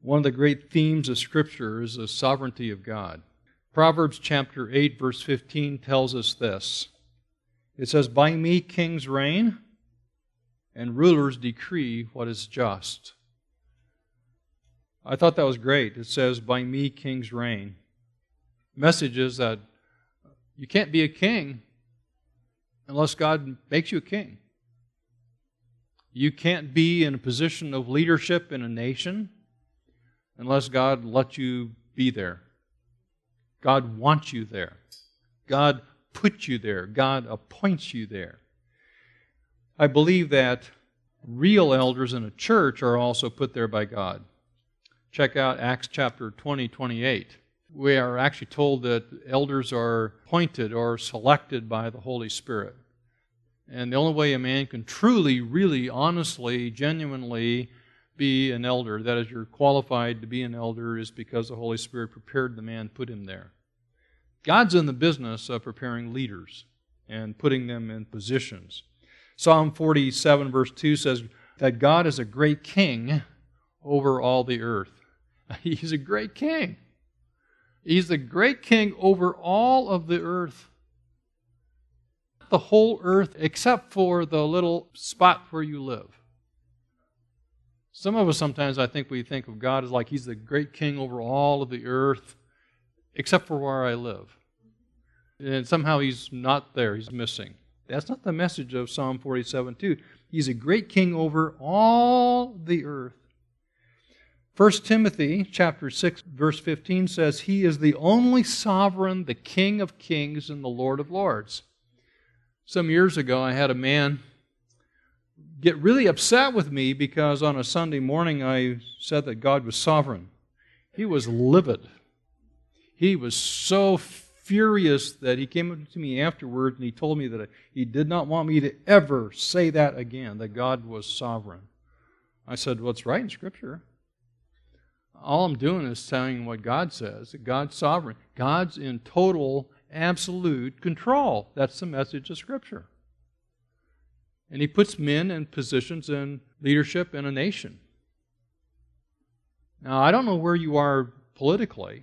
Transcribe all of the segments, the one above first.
One of the great themes of Scripture is the sovereignty of God. Proverbs chapter 8, verse 15 tells us this. It says, "By me kings reign, and rulers decree what is just." I thought that was great. It says, "By me kings reign." Message is that you can't be a king unless God makes you a king. You can't be in a position of leadership in a nation unless God lets you be there. God wants you there. God puts you there. God appoints you there. I believe that real elders in a church are also put there by God. Check out Acts chapter 20, 28. We are actually told that elders are appointed or selected by the Holy Spirit. And the only way a man can truly, really, honestly, genuinely be an elder, that is, you're qualified to be an elder, is because the Holy Spirit prepared the man, put him there. God's in the business of preparing leaders and putting them in positions. Psalm 47 verse 2 says that God is a great king over all the earth. He's a great king. He's the great king over all of the earth. The whole earth except for the little spot where you live. Some of us sometimes, I think, we think of God as like He's the great king over all of the earth except for where I live. And somehow He's not there. He's missing. That's not the message of Psalm 47:2. He's a great king over all the earth. 1 Timothy chapter 6, verse 15 says, "He is the only sovereign, the King of kings, and the Lord of lords." Some years ago, I had a man get really upset with me because on a Sunday morning I said that God was sovereign. He was livid. He was so furious that he came up to me afterward and he told me that he did not want me to ever say that again, that God was sovereign. I said, well, it's right in Scripture. All I'm doing is telling what God says, that God's sovereign. God's in total, absolute control. That's the message of Scripture. And He puts men in positions in leadership in a nation. Now, I don't know where you are politically.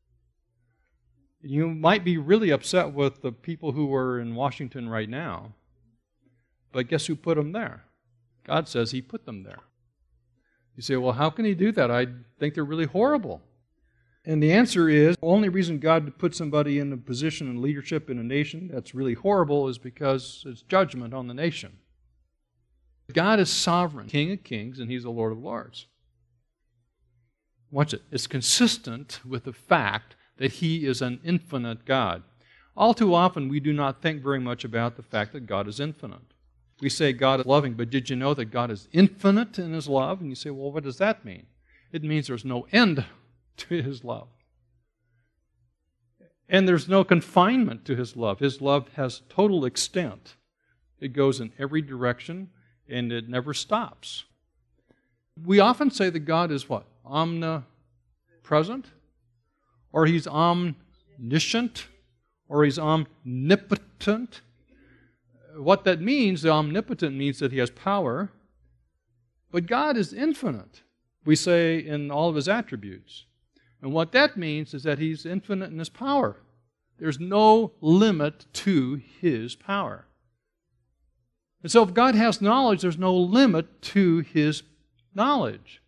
You might be really upset with the people who are in Washington right now. But guess who put them there? God says He put them there. You say, well, how can He do that? I think they're really horrible. And the answer is, the only reason God put somebody in a position in leadership in a nation that's really horrible is because it's judgment on the nation. God is sovereign, King of kings, and He's the Lord of lords. Watch it. It's consistent with the fact that He is an infinite God. All too often, we do not think very much about the fact that God is infinite. We say God is loving, but did you know that God is infinite in His love? And you say, well, what does that mean? It means there's no end to His love. And there's no confinement to His love. His love has total extent. It goes in every direction, and it never stops. We often say that God is what? Omnipresent? Or He's omniscient? Or He's omnipotent? What that means, the omnipotent means that He has power, but God is infinite, we say, in all of His attributes. And what that means is that He's infinite in His power. There's no limit to His power. And so if God has knowledge, there's no limit to His knowledge.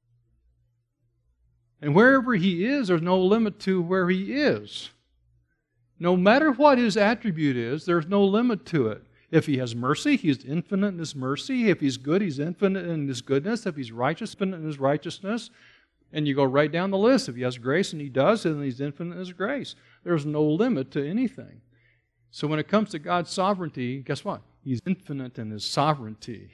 And wherever He is, there's no limit to where He is. No matter what His attribute is, there's no limit to it. If He has mercy, He's infinite in His mercy. If He's good, He's infinite in His goodness. If He's righteous, infinite in His righteousness. And you go right down the list. If He has grace, and He does, then He's infinite in His grace. There's no limit to anything. So when it comes to God's sovereignty, guess what? He's infinite in His sovereignty.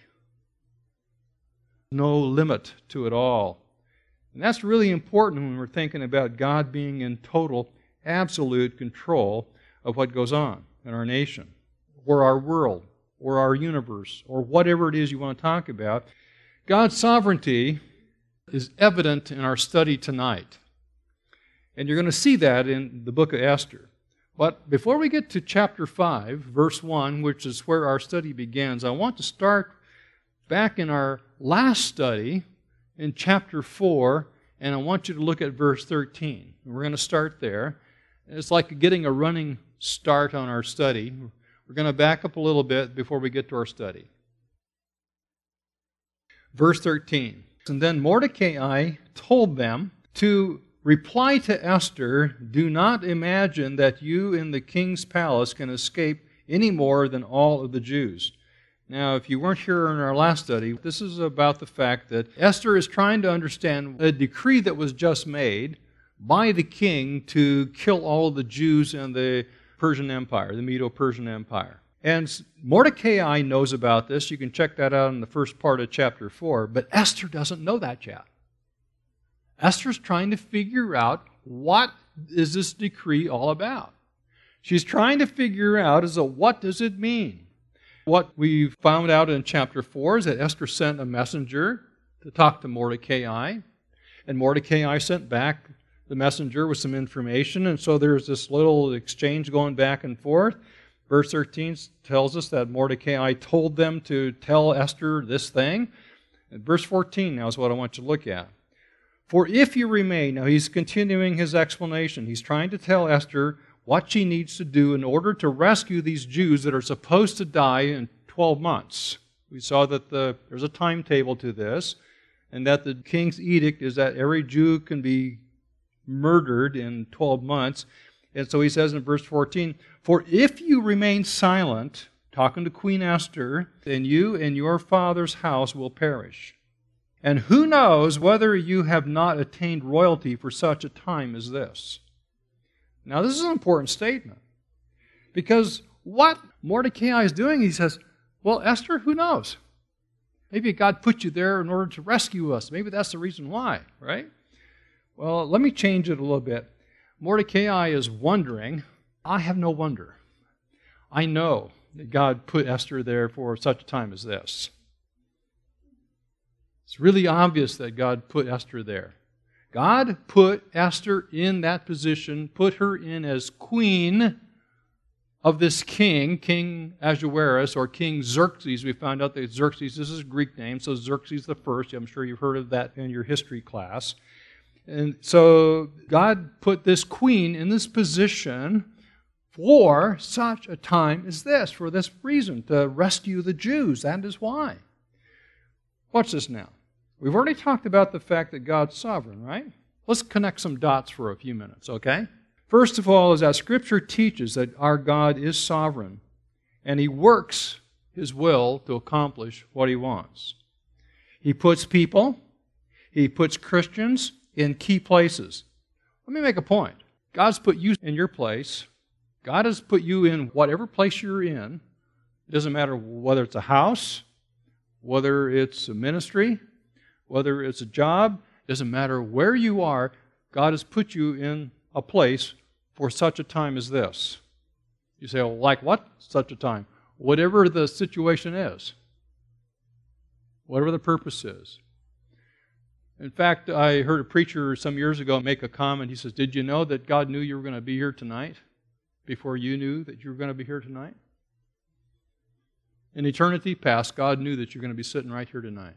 No limit to it all. And that's really important when we're thinking about God being in total, absolute control of what goes on in our nation, or our world, or our universe, or whatever it is you want to talk about. God's sovereignty is evident in our study tonight. And you're going to see that in the book of Esther. But before we get to chapter 5, verse 1, which is where our study begins, I want to start back in our last study in chapter 4 And I want you to look at verse 13. We're going to start there. It's like getting a running start on our study. We're going to back up a little bit before we get to our study. Verse 13. And then Mordecai told them to reply to Esther, "Do not imagine that you in the king's palace can escape any more than all of the Jews." Now, if you weren't here in our last study, this is about the fact that Esther is trying to understand a decree that was just made by the king to kill all of the Jews in the Persian Empire, the Medo-Persian Empire. And Mordecai knows about this. You can check that out in the first part of chapter 4. But Esther doesn't know that yet. Esther's trying to figure out what is this decree all about. She's trying to figure out what does it mean? What we found out in chapter 4 is that Esther sent a messenger to talk to Mordecai. And Mordecai sent back the messenger with some information. And so there's this little exchange going back and forth. Verse 13 tells us that Mordecai told them to tell Esther this thing. And verse 14 now is what I want you to look at. "For if you remain," now he's continuing his explanation. He's trying to tell Esther what she needs to do in order to rescue these Jews that are supposed to die in 12 months. We saw that there's a timetable to this, and that the king's edict is that every Jew can be murdered in 12 months. And so he says in verse 14, "For if you remain silent," talking to Queen Esther, "then you and your father's house will perish. And who knows whether you have not attained royalty for such a time as this?" Now, this is an important statement. Because what Mordecai is doing, he says, well, Esther, who knows? Maybe God put you there in order to rescue us. Maybe that's the reason why, right? Well, let me change it a little bit. Mordecai is wondering. I have no wonder. I know that God put Esther there for such a time as this. It's really obvious that God put Esther there. God put Esther in that position, put her in as queen of this king, King Ahasuerus, or King Xerxes. We found out that Xerxes is his Greek name, so Xerxes the First. I'm sure you've heard of that in your history class. And so God put this queen in this position for such a time as this, for this reason, to rescue the Jews. That is why. Watch this now. We've already talked about the fact that God's sovereign, right? Let's connect some dots for a few minutes, okay? First of all is that Scripture teaches that our God is sovereign, and He works His will to accomplish what He wants. He puts people, He puts Christians in key places. Let me make a point. God's put you in your place. God has put you in whatever place you're in. It doesn't matter whether it's a house, whether it's a ministry, whether it's a job, doesn't matter where you are, God has put you in a place for such a time as this. You say, well, like what? Such a time. Whatever the situation is. Whatever the purpose is. In fact, I heard a preacher some years ago make a comment. He says, "Did you know that God knew you were going to be here tonight before you knew that you were going to be here tonight?" In eternity past, God knew that you're going to be sitting right here tonight.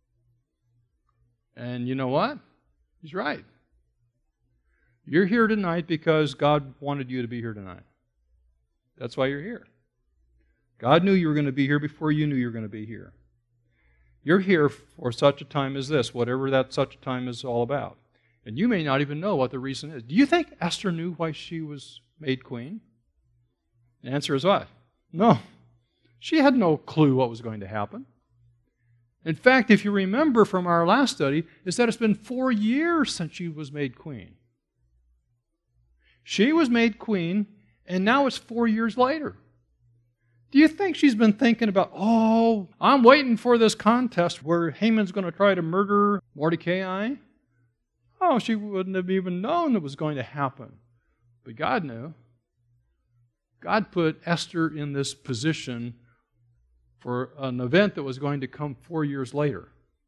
And you know what? He's right. You're here tonight because God wanted you to be here tonight. That's why you're here. God knew you were going to be here before you knew you were going to be here. You're here for such a time as this, whatever that such a time is all about. And you may not even know what the reason is. Do you think Esther knew why she was made queen? The answer is what? No. She had no clue what was going to happen. In fact, if you remember from our last study, is that it's been 4 years since she was made queen. She was made queen, and now it's 4 years later. Do you think she's been thinking about, oh, I'm waiting for this contest where Haman's going to try to murder Mordecai? Oh, she wouldn't have even known it was going to happen. But God knew. God put Esther in this position for an event that was going to come 4 years later.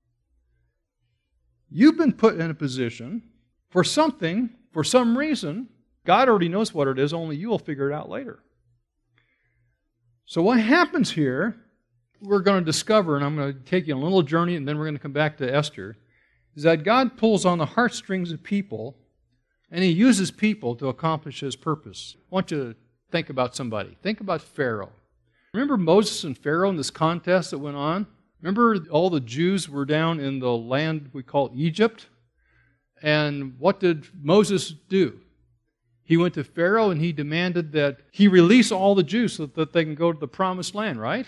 You've been put in a position for something, for some reason. God already knows what it is, only you will figure it out later. So what happens here, we're going to discover, and I'm going to take you on a little journey, and then we're going to come back to Esther, is that God pulls on the heartstrings of people, and He uses people to accomplish His purpose. I want you to think about somebody. Think about Pharaoh. Remember Moses and Pharaoh in this contest that went on? Remember all the Jews were down in the land we call Egypt? And what did Moses do? He went to Pharaoh and he demanded that he release all the Jews so that they can go to the promised land, right?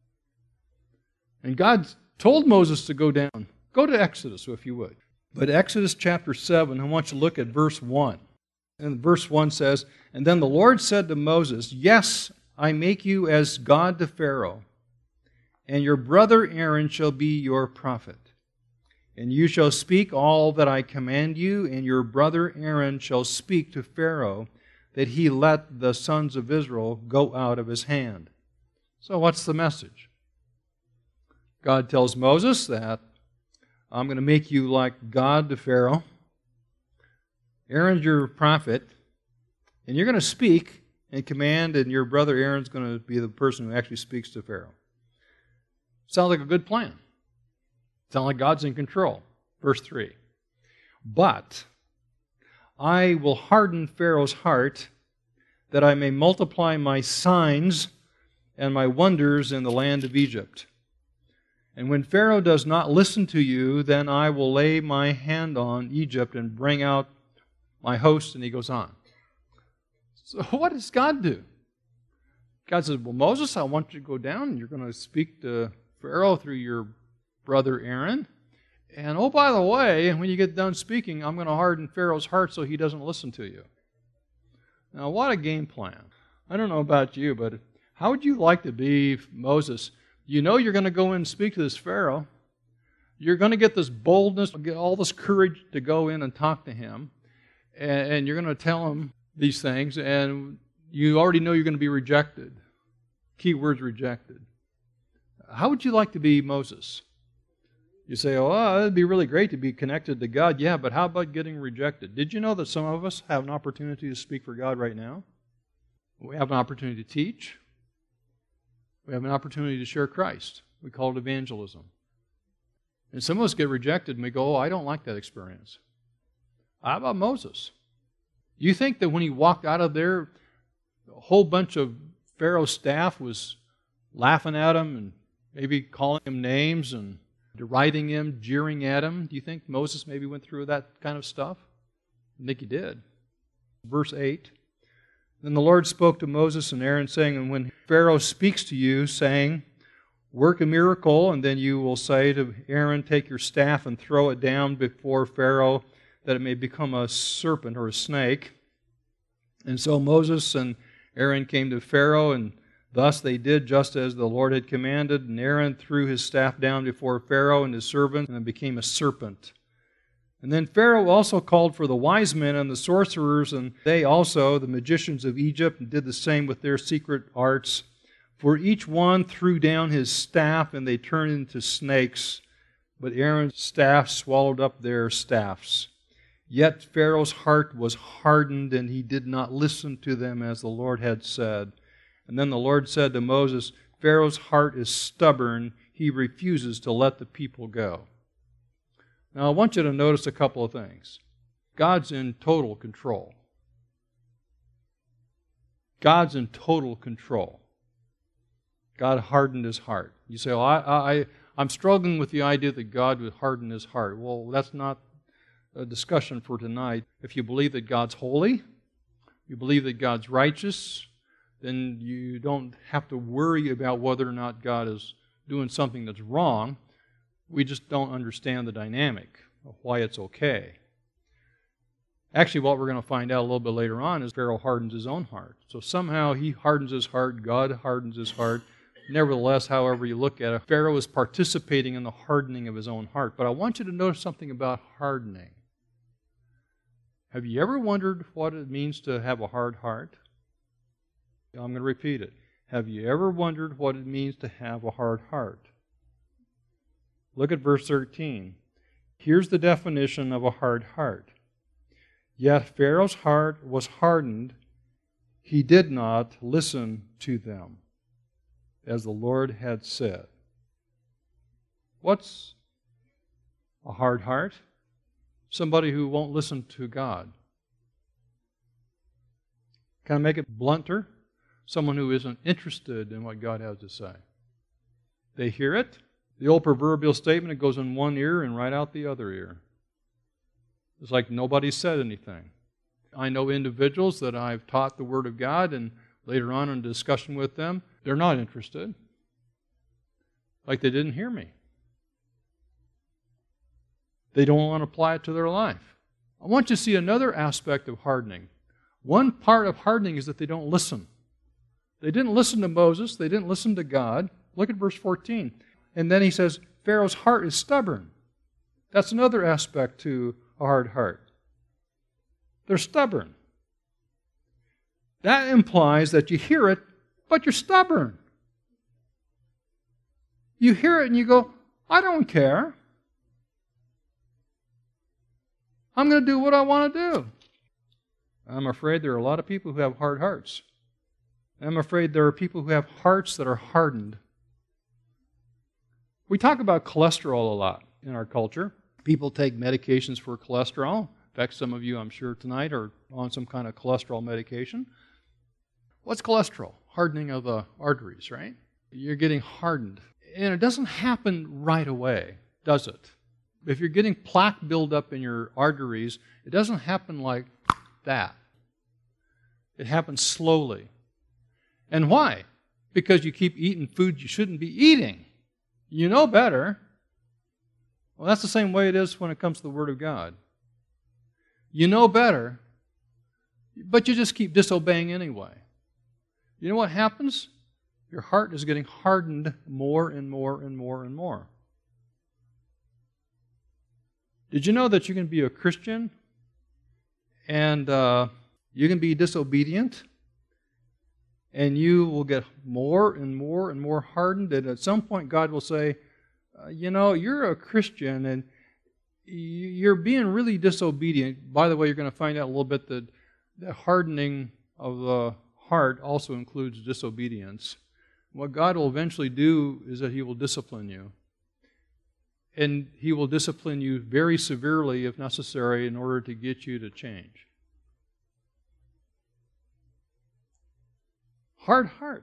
And God told Moses to go down. Go to Exodus, if you would. But Exodus chapter 7, I want you to look at verse 1. And verse 1 says, "And then the Lord said to Moses, 'Yes, I make you as God to Pharaoh, and your brother Aaron shall be your prophet. And you shall speak all that I command you, and your brother Aaron shall speak to Pharaoh, that he let the sons of Israel go out of his hand.'" So what's the message? God tells Moses that I'm going to make you like God to Pharaoh. Aaron's your prophet, and you're going to speak and command, and your brother Aaron's going to be the person who actually speaks to Pharaoh. Sounds like a good plan. Sounds like God's in control. Verse 3. "But I will harden Pharaoh's heart, that I may multiply my signs and my wonders in the land of Egypt. And when Pharaoh does not listen to you, then I will lay my hand on Egypt and bring out my host," and he goes on. So what does God do? God says, "Well, Moses, I want you to go down, and you're going to speak to Pharaoh through your brother Aaron. And oh, by the way, when you get done speaking, I'm going to harden Pharaoh's heart so he doesn't listen to you." Now, what a game plan. I don't know about you, but how would you like to be Moses? You know you're going to go in and speak to this Pharaoh. You're going to get this boldness, get all this courage to go in and talk to him. And you're going to tell him these things, and you already know you're going to be rejected. Key words, rejected. How would you like to be Moses? You say, "Oh, it'd be really great to be connected to God." Yeah, but how about getting rejected? Did you know that some of us have an opportunity to speak for God right now? We have an opportunity to teach. We have an opportunity to share Christ. We call it evangelism. And some of us get rejected and we go, "Oh, I don't like that experience." How about Moses? You think that when he walked out of there, a whole bunch of Pharaoh's staff was laughing at him and maybe calling him names and deriding him, jeering at him? Do you think Moses maybe went through that kind of stuff? I think he did. Verse 8. "Then the Lord spoke to Moses and Aaron, saying, and when Pharaoh speaks to you, saying, 'Work a miracle,' and then you will say to Aaron, 'Take your staff and throw it down before Pharaoh, that it may become a serpent or a snake.' And so Moses and Aaron came to Pharaoh, and thus they did just as the Lord had commanded. And Aaron threw his staff down before Pharaoh and his servants, and it became a serpent. And then Pharaoh also called for the wise men and the sorcerers, and they also, the magicians of Egypt, and did the same with their secret arts. For each one threw down his staff, and they turned into snakes. But Aaron's staff swallowed up their staffs. Yet Pharaoh's heart was hardened, and he did not listen to them as the Lord had said. And then the Lord said to Moses, 'Pharaoh's heart is stubborn. He refuses to let the people go.'" Now I want you to notice a couple of things. God's in total control. God's in total control. God hardened his heart. You say, "Well, I'm struggling with the idea that God would harden his heart." Well, that's not a discussion for tonight. If you believe that God's holy, you believe that God's righteous, then you don't have to worry about whether or not God is doing something that's wrong. We just don't understand the dynamic of why it's okay. Actually, what we're going to find out a little bit later on is Pharaoh hardens his own heart. So somehow he hardens his heart, God hardens his heart. Nevertheless, however you look at it, Pharaoh is participating in the hardening of his own heart. But I want you to notice something about hardening. Have you ever wondered what it means to have a hard heart? I'm going to repeat it. Have you ever wondered what it means to have a hard heart? Look at verse 13. Here's the definition of a hard heart. "Yet Pharaoh's heart was hardened. He did not listen to them, as the Lord had said." What's a hard heart? Somebody who won't listen to God. Can I make it blunter? Someone who isn't interested in what God has to say. They hear it. The old proverbial statement, it goes in one ear and right out the other ear. It's like nobody said anything. I know individuals that I've taught the Word of God, and later on in discussion with them, they're not interested. Like they didn't hear me. They don't want to apply it to their life. I want you to see another aspect of hardening. One part of hardening is that they don't listen. They didn't listen to Moses. They didn't listen to God. Look at verse 14. And then he says, Pharaoh's heart is stubborn. That's another aspect to a hard heart. They're stubborn. That implies that you hear it, but you're stubborn. You hear it and you go, I don't care. I'm going to do what I want to do. I'm afraid there are a lot of people who have hard hearts. I'm afraid there are people who have hearts that are hardened. We talk about cholesterol a lot in our culture. People take medications for cholesterol. In fact, some of you, I'm sure, tonight are on some kind of cholesterol medication. What's cholesterol? Hardening of the arteries, right? You're getting hardened. And it doesn't happen right away, does it? If you're getting plaque buildup in your arteries, it doesn't happen like that. It happens slowly. And why? Because you keep eating food you shouldn't be eating. You know better. Well, that's the same way it is when it comes to the Word of God. You know better, but you just keep disobeying anyway. You know what happens? Your heart is getting hardened more and more and more and more. Did you know that you can be a Christian and you can be disobedient and you will get more and more and more hardened, and at some point God will say, you're a Christian and you're being really disobedient. By the way, you're going to find out a little bit that the hardening of the heart also includes disobedience. What God will eventually do is that He will discipline you. And He will discipline you very severely, if necessary, in order to get you to change. Hard heart.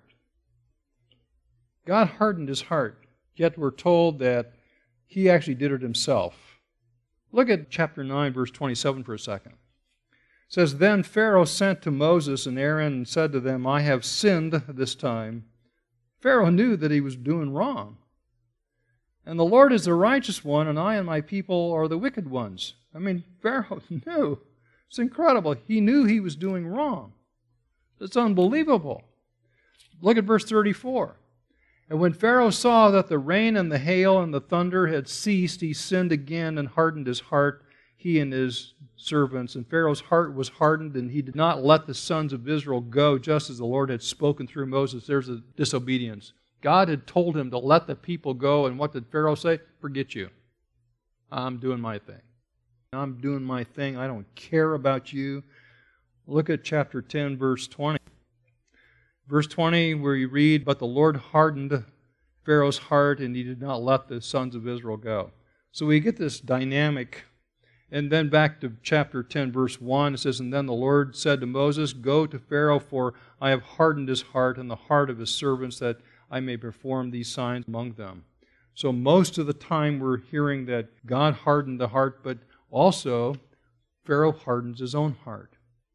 God hardened His heart, yet we're told that He actually did it Himself. Look at chapter 9, verse 27 for a second. It says, Then Pharaoh sent to Moses and Aaron and said to them, I have sinned this time. Pharaoh knew that he was doing wrong. And the Lord is the righteous one, and I and my people are the wicked ones. I mean, Pharaoh knew. It's incredible. He knew he was doing wrong. It's unbelievable. Look at verse 34. And when Pharaoh saw that the rain and the hail and the thunder had ceased, he sinned again and hardened his heart, he and his servants. And Pharaoh's heart was hardened, and he did not let the sons of Israel go, just as the Lord had spoken through Moses. There's a disobedience. God had told him to let the people go, and what did Pharaoh say? Forget you. I'm doing my thing. I'm doing my thing. I don't care about you. Look at chapter 10, verse 20. Verse 20, where you read, But the Lord hardened Pharaoh's heart, and he did not let the sons of Israel go. So we get this dynamic. And then back to chapter 10, verse 1, it says, And then the Lord said to Moses, Go to Pharaoh, for I have hardened his heart and the heart of his servants, that I may perform these signs among them. So most of the time we're hearing that God hardened the heart, but also Pharaoh hardens his own heart.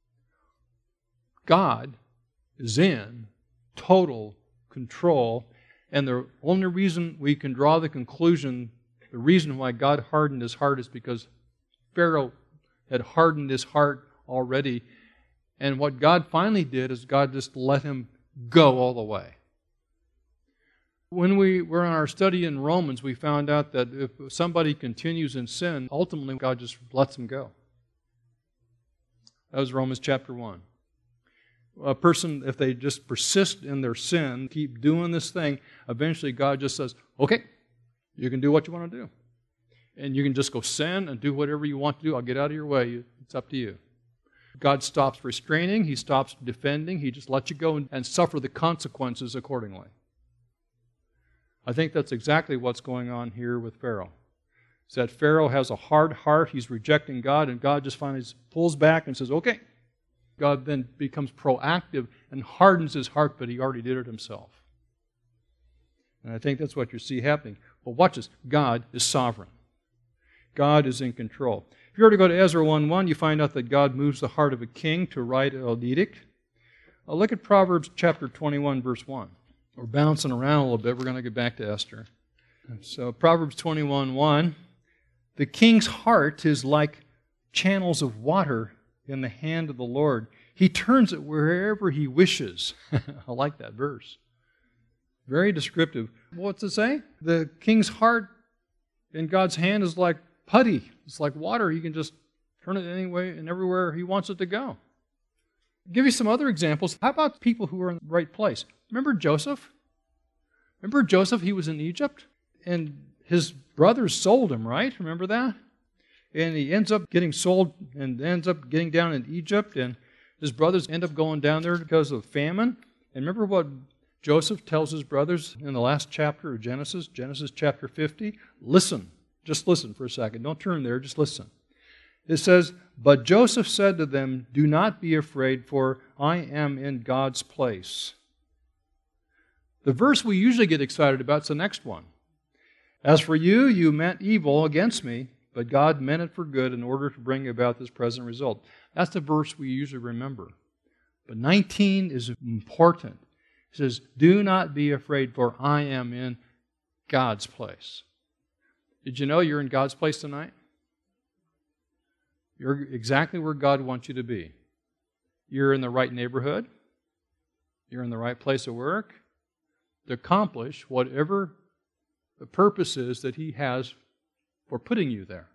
God is in total control, and the only reason we can draw the conclusion, the reason why God hardened his heart is because Pharaoh had hardened his heart already, and what God finally did is God just let him go all the way. When we were in our study in Romans, we found out that if somebody continues in sin, ultimately God just lets them go. That was Romans chapter 1. A person, if they just persist in their sin, keep doing this thing, eventually God just says, okay, you can do what you want to do. And you can just go sin and do whatever you want to do. I'll get out of your way. It's up to you. God stops restraining. He stops defending. He just lets you go and suffer the consequences accordingly. I think that's exactly what's going on here with Pharaoh. is that Pharaoh has a hard heart. He's rejecting God, and God just finally pulls back and says, okay. God then becomes proactive and hardens his heart, but he already did it himself. And I think that's what you see happening. Well, watch this. God is sovereign. God is in control. If you were to go to Ezra 1:1, you find out that God moves the heart of a king to write an edict. Look at Proverbs chapter 21, verse 1. We're bouncing around a little bit. We're going to get back to Esther. So Proverbs 21:1, the king's heart is like channels of water in the hand of the Lord. He turns it wherever he wishes. I like that verse. Very descriptive. What's it say? The king's heart in God's hand is like putty. It's like water. He can just turn it any way and everywhere he wants it to go. I'll give you some other examples. How about people who are in the right place? Remember Joseph? Remember Joseph? He was in Egypt, and his brothers sold him, right? Remember that? And he ends up getting sold and ends up getting down in Egypt, and his brothers end up going down there because of famine. And remember what Joseph tells his brothers in the last chapter of Genesis, Genesis chapter 50? Listen. Just listen for a second. Don't turn there. Just listen. It says, but Joseph said to them, do not be afraid, for I am in God's place. The verse we usually get excited about is the next one. As for you, you meant evil against me, but God meant it for good in order to bring about this present result. That's the verse we usually remember. But 19 is important. It says, do not be afraid, for I am in God's place. Did you know you're in God's place tonight? You're exactly where God wants you to be. You're in the right neighborhood. You're in the right place of work to accomplish whatever the purpose is that He has for putting you there.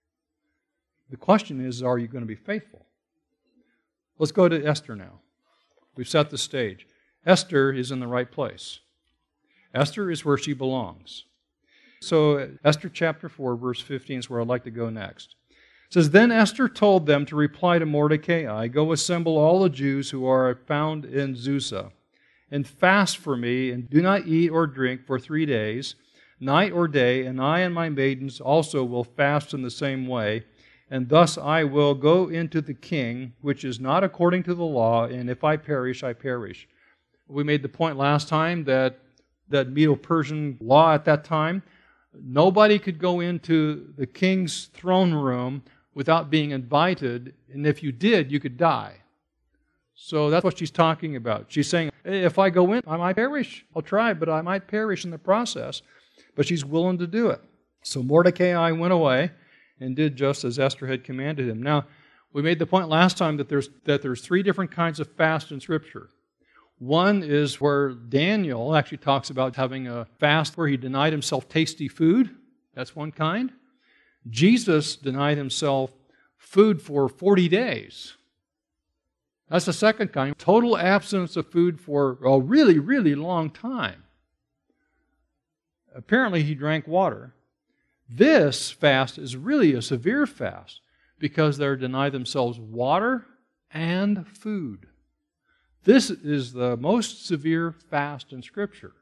The question is, are you going to be faithful? Let's go to Esther now. We've set the stage. Esther is in the right place. Esther is where she belongs. So Esther chapter 4, verse 15 is where I'd like to go next. It says, then Esther told them to reply to Mordecai, go assemble all the Jews who are found in Susa, and fast for me, and do not eat or drink for 3 days, night or day, and I and my maidens also will fast in the same way, and thus I will go into the king, which is not according to the law, and if I perish, I perish. We made the point last time that Medo-Persian law at that time, nobody could go into the king's throne room without being invited, and if you did, you could die. So that's what she's talking about. She's saying, hey, if I go in, I might perish. I'll try, but I might perish in the process. But she's willing to do it. So Mordecai went away and did just as Esther had commanded him. Now, we made the point last time that there's 3 different kinds of fast in Scripture. One is where Daniel actually talks about having a fast where he denied himself tasty food. That's one kind. Jesus denied himself food for 40 days. That's the second kind. Total abstinence of food for a really, really long time. Apparently he drank water. This fast is really a severe fast because they're denied themselves water and food. This is the most severe fast in Scripture.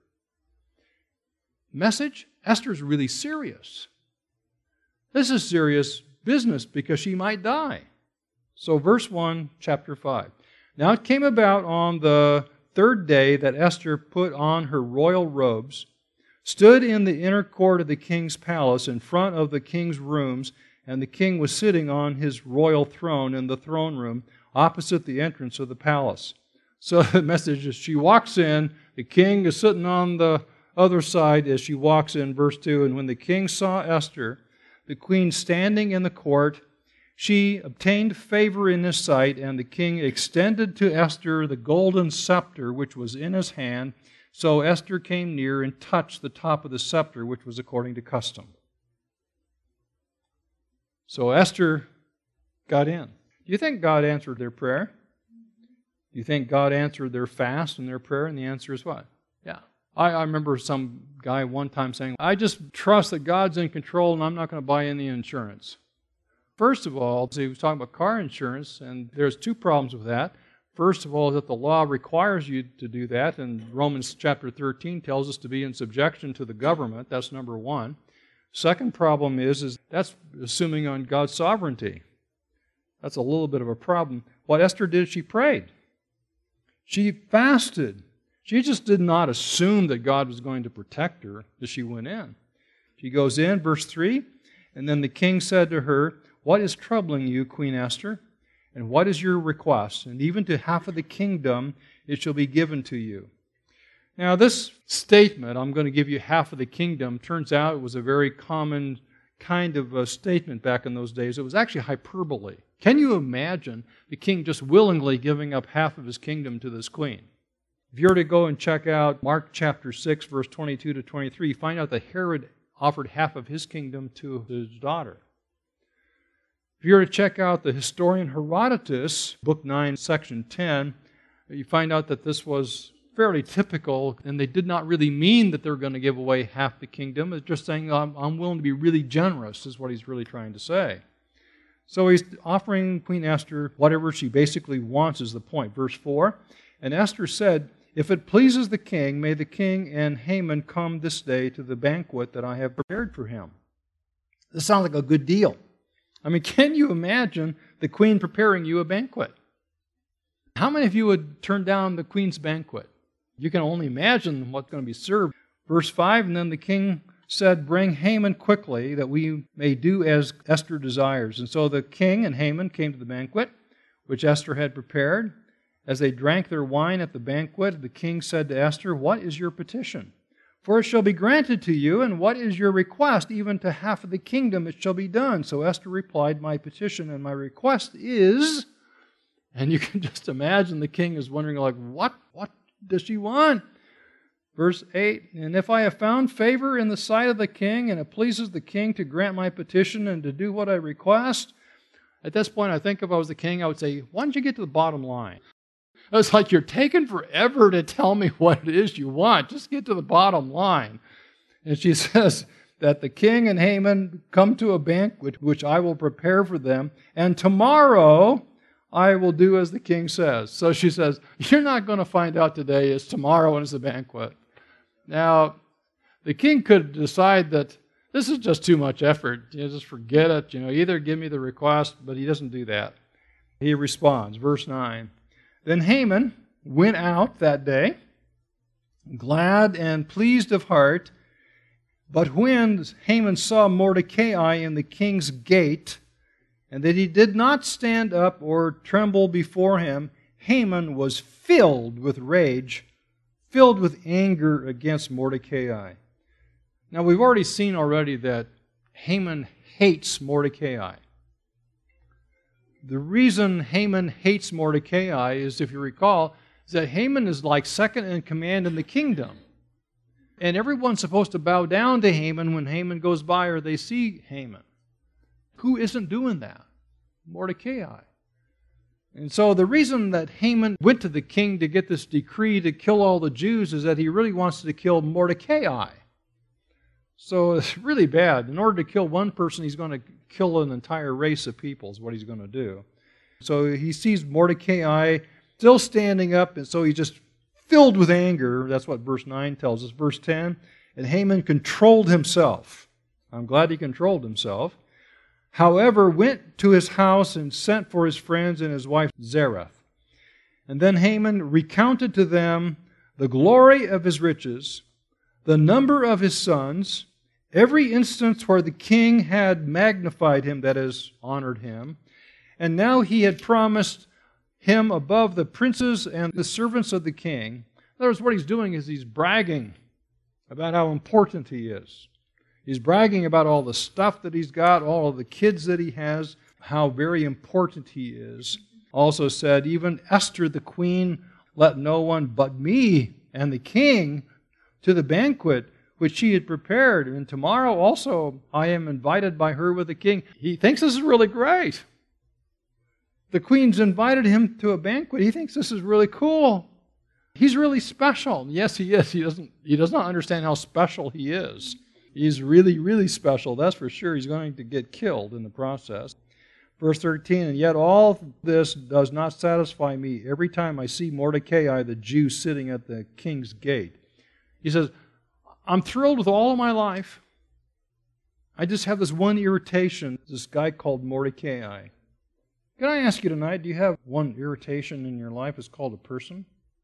Message? Esther's really serious. This is serious business because she might die. So verse 1, chapter 5. Now it came about on the 3rd day that Esther put on her royal robes, stood in the inner court of the king's palace in front of the king's rooms, and the king was sitting on his royal throne in the throne room opposite the entrance of the palace. So the message is she walks in, the king is sitting on the other side as she walks in, verse 2, and when the king saw Esther, the queen standing in the court, she obtained favor in his sight, and the king extended to Esther the golden scepter which was in his hand. So Esther came near and touched the top of the scepter, which was according to custom. So Esther got in. Do you think God answered their prayer? Do you think God answered their fast and their prayer? And the answer is what? Yeah. I remember some guy one time saying, I just trust that God's in control and I'm not going to buy any insurance. First of all, he was talking about car insurance, and there's 2 problems with that. First of all, that the law requires you to do that, and Romans chapter 13 tells us to be in subjection to the government. That's number 1. Second problem is that's assuming on God's sovereignty. That's a little bit of a problem. What Esther did, she prayed. She fasted. She just did not assume that God was going to protect her as she went in. She goes in, verse 3, and then the king said to her, "What is troubling you, Queen Esther? And what is your request? And even to half of the kingdom it shall be given to you." Now this statement, "I'm going to give you half of the kingdom," turns out it was a very common kind of a statement back in those days. It was actually hyperbole. Can you imagine the king just willingly giving up half of his kingdom to this queen? If you were to go and check out Mark chapter 6, verse 22 to 23, you find out that Herod offered half of his kingdom to his daughter. If you were to check out the historian Herodotus, book 9, section 10, you find out that this was fairly typical, and they did not really mean that they were going to give away half the kingdom. It's just saying, I'm willing to be really generous, is what he's really trying to say. So he's offering Queen Esther whatever she basically wants is the point. Verse 4, "And Esther said, 'If it pleases the king, may the king and Haman come this day to the banquet that I have prepared for him.'" This sounds like a good deal. I mean, can you imagine the queen preparing you a banquet? How many of you would turn down the queen's banquet? You can only imagine what's going to be served. Verse 5, "And then the king said, 'Bring Haman quickly, that we may do as Esther desires.' And so the king and Haman came to the banquet, which Esther had prepared. As they drank their wine at the banquet, the king said to Esther, 'What is your petition? For it shall be granted to you, and what is your request? Even to half of the kingdom it shall be done.' So Esther replied, 'My petition and my request is,'" and you can just imagine the king is wondering, like, what does she want? Verse 8, "And if I have found favor in the sight of the king, and it pleases the king to grant my petition and to do what I request," at this point, I think if I was the king, I would say, "Why don't you get to the bottom line?" It's like, you're taking forever to tell me what it is you want. Just get to the bottom line. And she says that the king and Haman come to a banquet which I will prepare for them, and tomorrow I will do as the king says. So she says, you're not going to find out today. It's tomorrow and it's the banquet. Now, the king could decide that this is just too much effort. Just forget it. Either give me the request, but he doesn't do that. He responds, verse 9. "Then Haman went out that day, glad and pleased of heart. But when Haman saw Mordecai in the king's gate, and that he did not stand up or tremble before him, Haman was filled with rage, filled with anger against Mordecai." Now, we've already seen that Haman hates Mordecai. The reason Haman hates Mordecai is, if you recall, is that Haman is like second in command in the kingdom. And everyone's supposed to bow down to Haman when Haman goes by or they see Haman. Who isn't doing that? Mordecai. And so the reason that Haman went to the king to get this decree to kill all the Jews is that he really wants to kill Mordecai. So it's really bad. In order to kill one person, he's going to kill an entire race of people is what he's going to do. So he sees Mordecai still standing up, and so he's just filled with anger. That's what verse 9 tells us. Verse 10, "And Haman controlled himself." I'm glad he controlled himself. "However, went to his house and sent for his friends and his wife Zareth. And then Haman recounted to them the glory of his riches, the number of his sons, every instance where the king had magnified him, that is, honored him. And now he had promised him above the princes and the servants of the king." In other words, what he's doing is he's bragging about how important he is. He's bragging about all the stuff that he's got, all of the kids that he has, how very important he is. Also said, "Even Esther the queen let no one but me and the king to the banquet which she had prepared. And tomorrow also I am invited by her with the king." He thinks this is really great. The queen's invited him to a banquet. He thinks this is really cool. He's really special. Yes, he is. He does not understand how special he is. He's really, really special. That's for sure. He's going to get killed in the process. Verse 13, "And yet all this does not satisfy me every time I see Mordecai the Jew sitting at the king's gate." He says, "I'm thrilled with all of my life. I just have this one irritation, this guy called Mordecai. Can I ask you tonight, do you have one irritation in your life? It's called a person.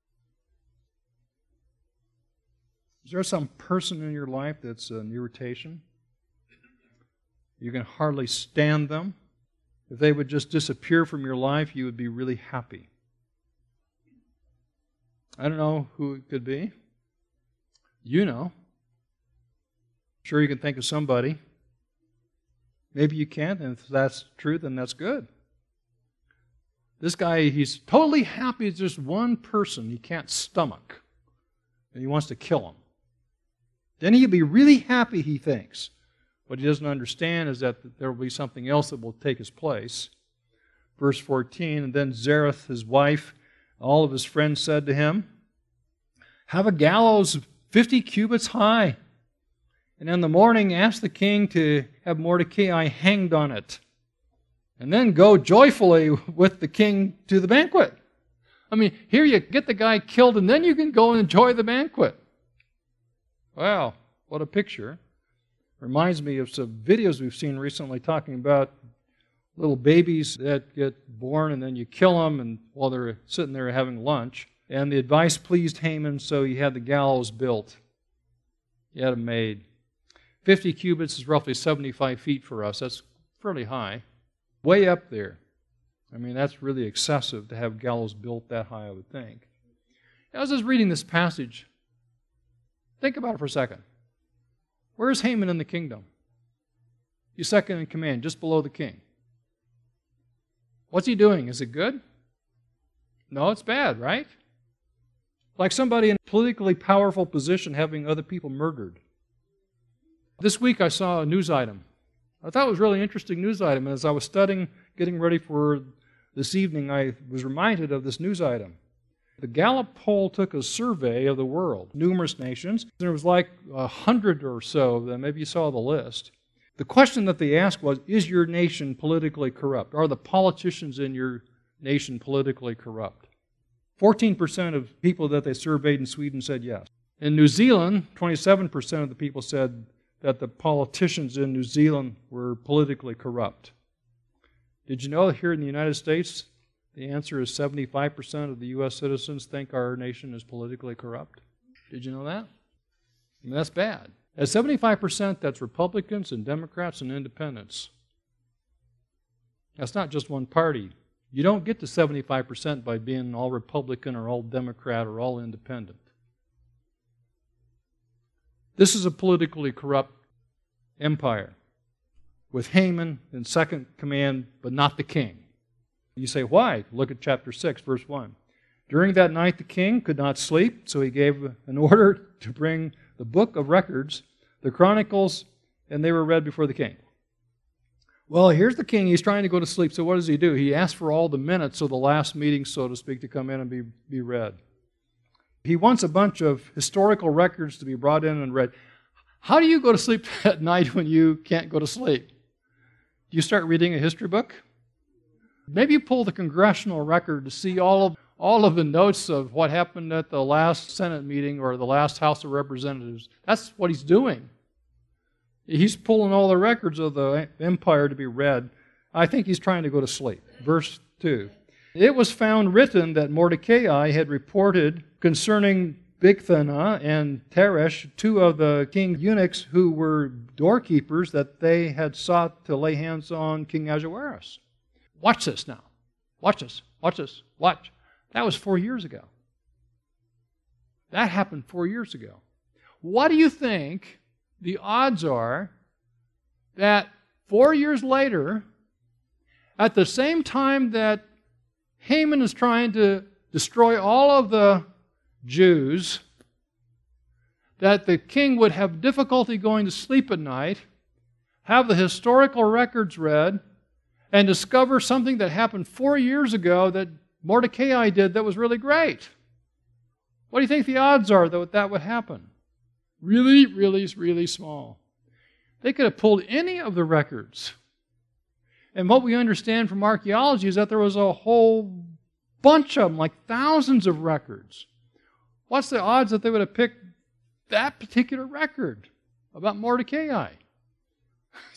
Is there some person in your life that's an irritation? You can hardly stand them. If they would just disappear from your life, you would be really happy. I don't know who it could be. You know. Sure, you can think of somebody. Maybe you can't, and if that's true, then that's good. This guy, he's totally happy it's just one person he can't stomach, and he wants to kill him. Then he'll be really happy, he thinks. What he doesn't understand is that there will be something else that will take his place. Verse 14, and then Zareth, his wife, all of his friends said to him, have a gallows 50 cubits high, and in the morning ask the king to have Mordecai hanged on it, and then go joyfully with the king to the banquet. I mean, here you get the guy killed, and then you can go and enjoy the banquet. Wow, what a picture. Reminds me of some videos we've seen recently talking about little babies that get born and then you kill them and while they're sitting there having lunch. And the advice pleased Haman, so he had the gallows built. He had it made. 50 cubits is roughly 75 feet for us. That's fairly high. Way up there. I mean, that's really excessive to have gallows built that high, I would think. I was just reading this passage. Think about it for a second. Where's Haman in the kingdom? He's second in command, just below the king. What's he doing? Is it good? No, it's bad, right? Like somebody in a politically powerful position having other people murdered. This week I saw a news item. I thought it was a really interesting news item, and as I was studying, getting ready for this evening, I was reminded of this news item. The Gallup poll took a survey of the world, numerous nations. There was like 100 or so, maybe you saw the list. The question that they asked was, is your nation politically corrupt? Are the politicians in your nation politically corrupt? 14% of people that they surveyed in Sweden said yes. In New Zealand, 27% of the people said that the politicians in New Zealand were politically corrupt. Did you know that here in the United States, the answer is 75% of the U.S. citizens think our nation is politically corrupt? Did you know that? I mean, that's bad. At 75%, that's Republicans and Democrats and independents. That's not just one party. You don't get to 75% by being all Republican or all Democrat or all independent. This is a politically corrupt empire with Haman in second command, but not the king. You say, why? Look at chapter 6, verse 1. During that night the king could not sleep, so he gave an order to bring the book of records, the chronicles, and they were read before the king. Well, here's the king. He's trying to go to sleep, so what does he do? He asks for all the minutes of the last meeting, so to speak, to come in and be read. He wants a bunch of historical records to be brought in and read. How do you go to sleep at night when you can't go to sleep? Do you start reading a history book? Maybe you pull the congressional record to see all of the notes of what happened at the last Senate meeting or the last House of Representatives. That's what he's doing. He's pulling all the records of the empire to be read. I think he's trying to go to sleep. Verse 2. It was found written that Mordecai had reported concerning Bigthana and Teresh, two of the king's eunuchs who were doorkeepers, that they had sought to lay hands on King Ahasuerus. Watch this now. Watch this. Watch this. Watch. That was 4 years ago. That happened 4 years ago. What do you think the odds are that 4 years later, at the same time that Haman is trying to destroy all of the Jews, that the king would have difficulty going to sleep at night, have the historical records read, and discover something that happened 4 years ago that Mordecai did that was really great? What do you think the odds are that would happen? Really, really, really small. They could have pulled any of the records. And what we understand from archaeology is that there was a whole bunch of them, like thousands of records. What's the odds that they would have picked that particular record about Mordecai?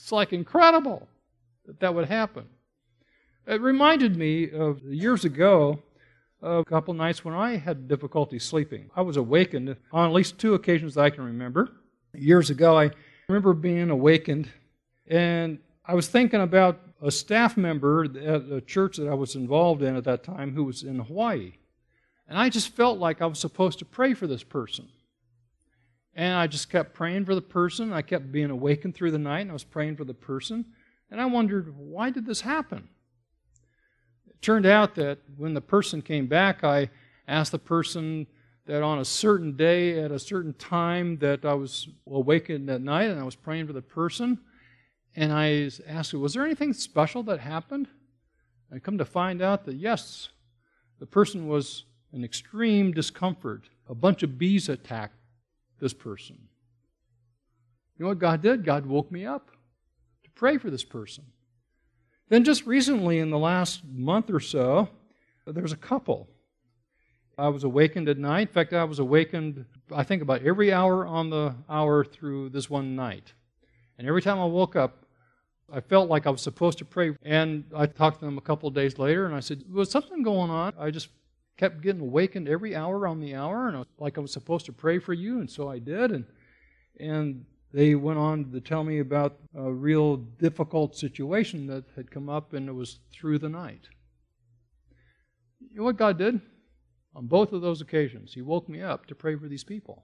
It's like incredible that that would happen. It reminded me of years ago, a couple nights when I had difficulty sleeping. I was awakened on at least 2 occasions that I can remember. Years ago, I remember being awakened, and I was thinking about a staff member at a church that I was involved in at that time who was in Hawaii. And I just felt like I was supposed to pray for this person. And I just kept praying for the person. I kept being awakened through the night, and I was praying for the person. And I wondered, why did this happen? It turned out that when the person came back, I asked the person that on a certain day, at a certain time, that I was awakened at night, and I was praying for the person. And I asked her, was there anything special that happened? I come to find out that, yes, the person was in extreme discomfort. A bunch of bees attacked this person. You know what God did? God woke me up to pray for this person. Then just recently, in the last month or so, there was a couple. I was awakened at night. In fact, I was awakened, I think, about every hour on the hour through this one night. And every time I woke up, I felt like I was supposed to pray. And I talked to them a couple of days later, and I said, was something going on? I just kept getting awakened every hour on the hour, and I was like I was supposed to pray for you, and so I did. And they went on to tell me about a real difficult situation that had come up, and it was through the night. You know what God did? On both of those occasions, He woke me up to pray for these people.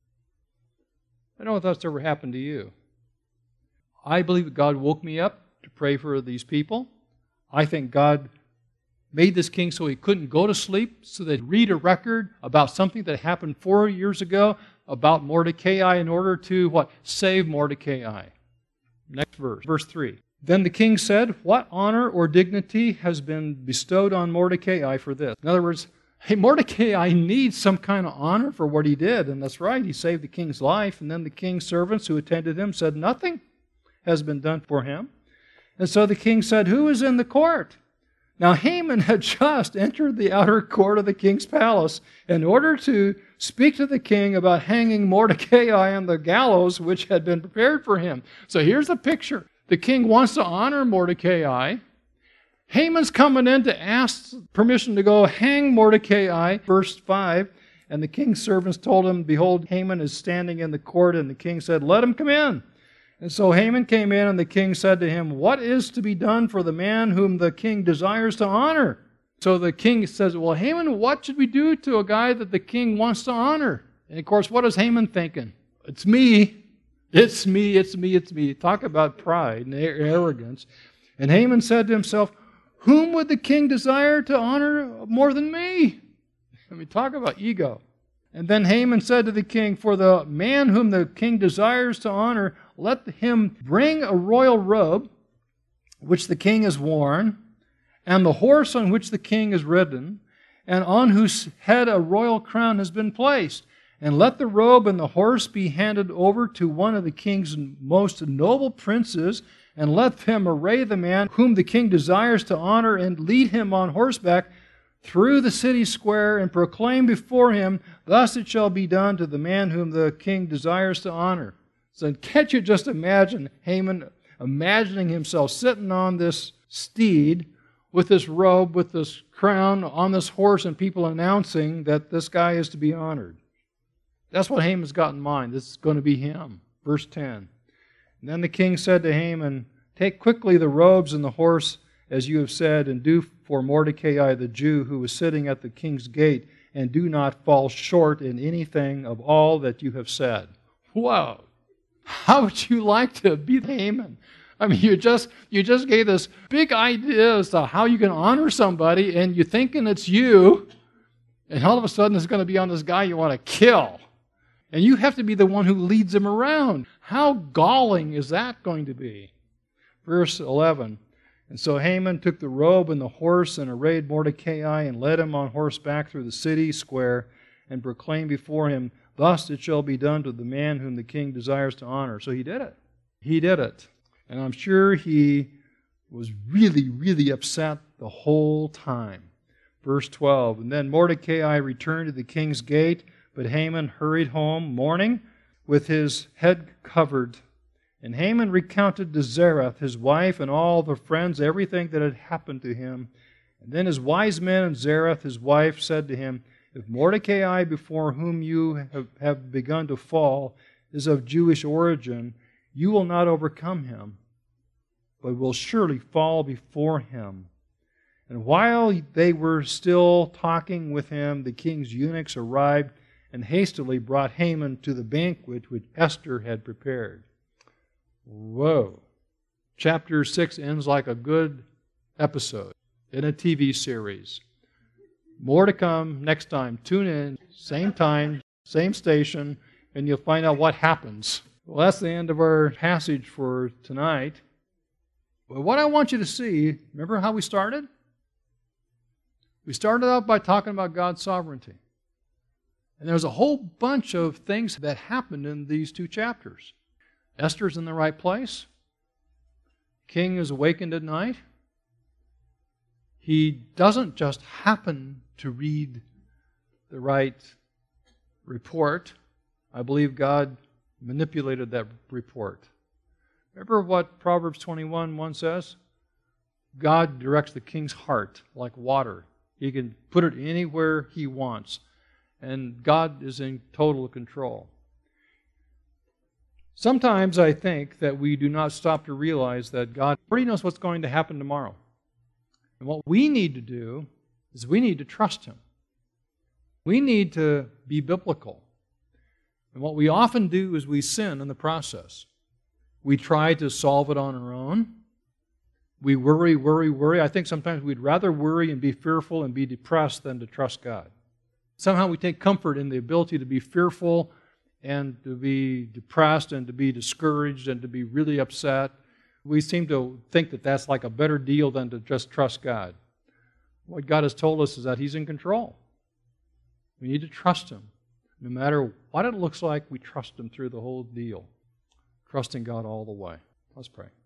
I don't know if that's ever happened to you. I believe that God woke me up to pray for these people. I think God made this king so he couldn't go to sleep, so they'd read a record about something that happened 4 years ago about Mordecai in order to, what? Save Mordecai. Next verse, verse 3. Then the king said, what honor or dignity has been bestowed on Mordecai for this? In other words, hey, Mordecai needs some kind of honor for what he did. And that's right, he saved the king's life. And then the king's servants who attended him said, nothing has been done for him. And so the king said, who is in the court? Now Haman had just entered the outer court of the king's palace in order to speak to the king about hanging Mordecai on the gallows which had been prepared for him. So here's the picture. The king wants to honor Mordecai. Haman's coming in to ask permission to go hang Mordecai. Verse 5, and the king's servants told him, behold, Haman is standing in the court, and the king said, let him come in. And so Haman came in, and the king said to him, what is to be done for the man whom the king desires to honor? So the king says, well, Haman, what should we do to a guy that the king wants to honor? And of course, what is Haman thinking? It's me. It's me, it's me, it's me. Talk about pride and arrogance. And Haman said to himself, whom would the king desire to honor more than me? I mean, talk about ego. And then Haman said to the king, for the man whom the king desires to honor, let him bring a royal robe, which the king has worn, and the horse on which the king is ridden, and on whose head a royal crown has been placed. And let the robe and the horse be handed over to one of the king's most noble princes, and let them array the man whom the king desires to honor, and lead him on horseback through the city square, and proclaim before him, thus it shall be done to the man whom the king desires to honor. So can't you just imagine Haman imagining himself sitting on this steed with this robe, with this crown, on this horse, and people announcing that this guy is to be honored? That's what Haman's got in mind. This is going to be him. Verse 10. And then the king said to Haman, take quickly the robes and the horse, as you have said, and do for Mordecai the Jew who is sitting at the king's gate, and do not fall short in anything of all that you have said. Whoa! How would you like to be Haman? I mean, you just gave this big idea as to how you can honor somebody, and you're thinking it's you, and all of a sudden it's going to be on this guy you want to kill. And you have to be the one who leads him around. How galling is that going to be? Verse 11. And so Haman took the robe and the horse and arrayed Mordecai and led him on horseback through the city square and proclaimed before him, thus it shall be done to the man whom the king desires to honor. So he did it. He did it. And I'm sure he was really, really upset the whole time. Verse 12. And then Mordecai returned to the king's gate, but Haman hurried home mourning with his head covered. And Haman recounted to Zareth, his wife, and all the friends everything that had happened to him. And then his wise men and Zareth, his wife, said to him, If Mordecai, before whom you have begun to fall, is of Jewish origin, you will not overcome him, but will surely fall before him. And while they were still talking with him, the king's eunuchs arrived and hastily brought Haman to the banquet which Esther had prepared. Whoa. Chapter 6 ends like a good episode in a TV series. More to come next time. Tune in, same time, same station, and you'll find out what happens. Well, that's the end of our passage for tonight. But what I want you to see, remember how we started? We started out by talking about God's sovereignty. And there's a whole bunch of things that happened in these two chapters. Esther's in the right place. King is awakened at night. He doesn't just happen to read the right report. I believe God manipulated that report. Remember what Proverbs 21:1 says? God directs the king's heart like water. He can put it anywhere he wants. And God is in total control. Sometimes I think that we do not stop to realize that God already knows what's going to happen tomorrow. And what we need to do is we need to trust Him. We need to be biblical. And what we often do is we sin in the process. We try to solve it on our own. We worry. I think sometimes we'd rather worry and be fearful and be depressed than to trust God. Somehow we take comfort in the ability to be fearful and to be depressed and to be discouraged and to be really upset. We seem to think that that's like a better deal than to just trust God. What God has told us is that He's in control. We need to trust Him. No matter what it looks like, we trust Him through the whole deal. Trusting God all the way. Let's pray.